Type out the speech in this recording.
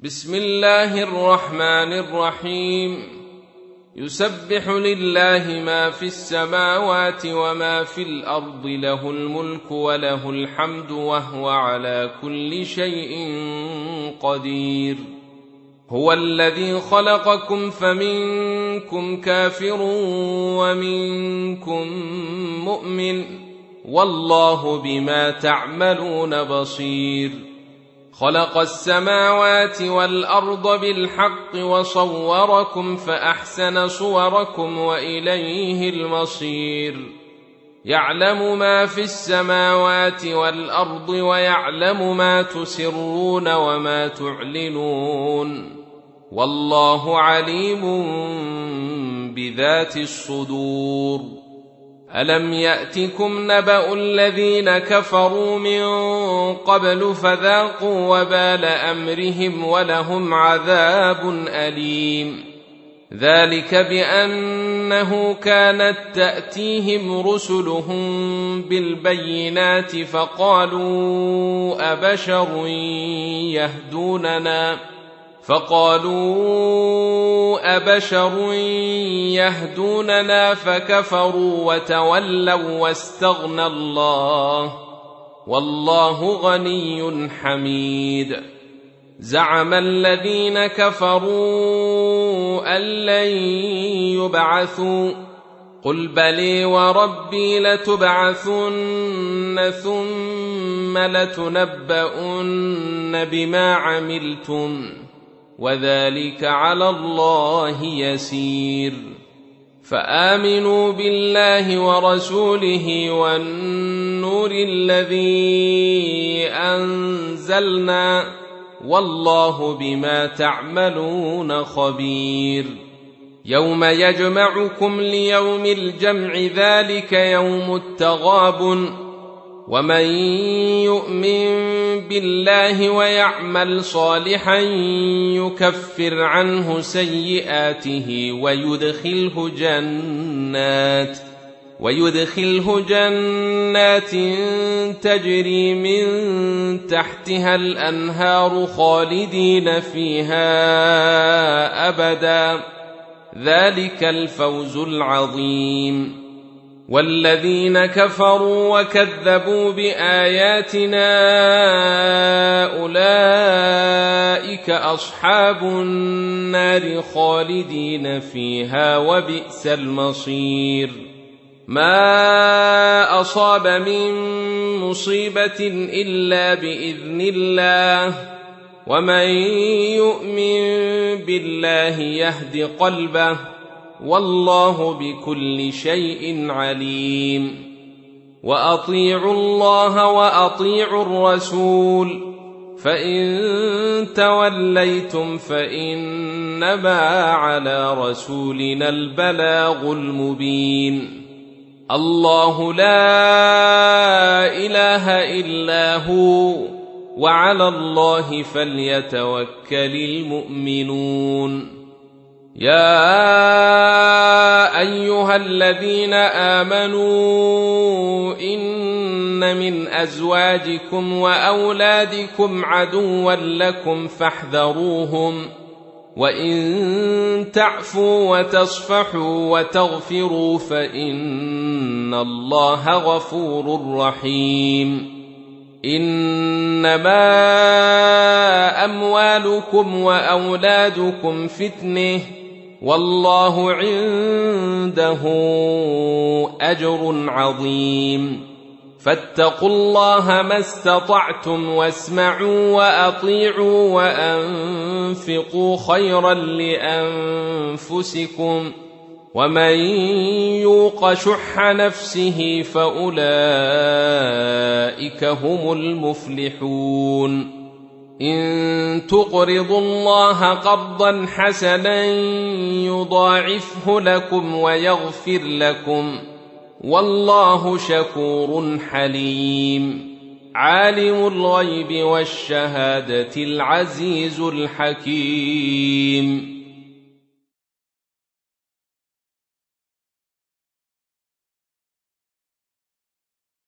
بسم الله الرحمن الرحيم. يسبح لله ما في السماوات وما في الأرض، له الملك وله الحمد وهو على كل شيء قدير. هو الذي خلقكم فمنكم كافر ومنكم مؤمن، والله بما تعملون بصير. خلق السماوات والأرض بالحق وصوركم فأحسن صوركم وإليه المصير. يعلم ما في السماوات والأرض ويعلم ما تسرون وما تعلنون، والله عليم بذات الصدور. ألم يأتكم نبأ الذين كفروا من قبل فذاقوا وبال أمرهم ولهم عذاب أليم. ذلك بأنه كانت تأتيهم رسلهم بالبينات فقالوا أبشر يهدوننا فكفروا وتولوا واستغنى الله، والله غني حميد. زعم الذين كفروا أن لن يبعثوا، قل بلي وربي لتبعثن ثم لتنبؤن بما عملتم، وذلك على الله يسير. فآمنوا بالله ورسوله والنور الذي أنزلنا، والله بما تعملون خبير. يوم يجمعكم ليوم الجمع، ذلك يوم التغابن. ومن يؤمن بالله ويعمل صالحا يكفر عنه سيئاته ويدخله جنات تجري من تحتها الأنهار خالدين فيها أبدا، ذلك الفوز العظيم. والذين كفروا وكذبوا بآياتنا أولئك أصحاب النار خالدين فيها، وبئس المصير. ما أصاب من مصيبة إلا بإذن الله، ومن يؤمن بالله يهد قلبه، والله بكل شيء عليم. وأطيعوا الله وأطيعوا الرسول، فإن توليتم فإنما على رسولنا البلاغ المبين. الله لا إله إلا هو، وعلى الله فليتوكل المؤمنون. يا أيها الذين آمنوا إن من أزواجكم وأولادكم عدوا لكم فاحذروهم، وإن تعفوا وتصفحوا وتغفروا فإن الله غفور رحيم. إنما أموالكم وأولادكم فتنة، والله عنده أجر عظيم. فاتقوا الله ما استطعتم، واسمعوا وأطيعوا وأنفقوا خيرا لأنفسكم، ومن يوق شح نفسه فأولئك هم المفلحون. إن تقرضوا الله قرضا حسنا يضاعفه لكم ويغفر لكم، والله شكور حليم. عالم الغيب والشهادة العزيز الحكيم.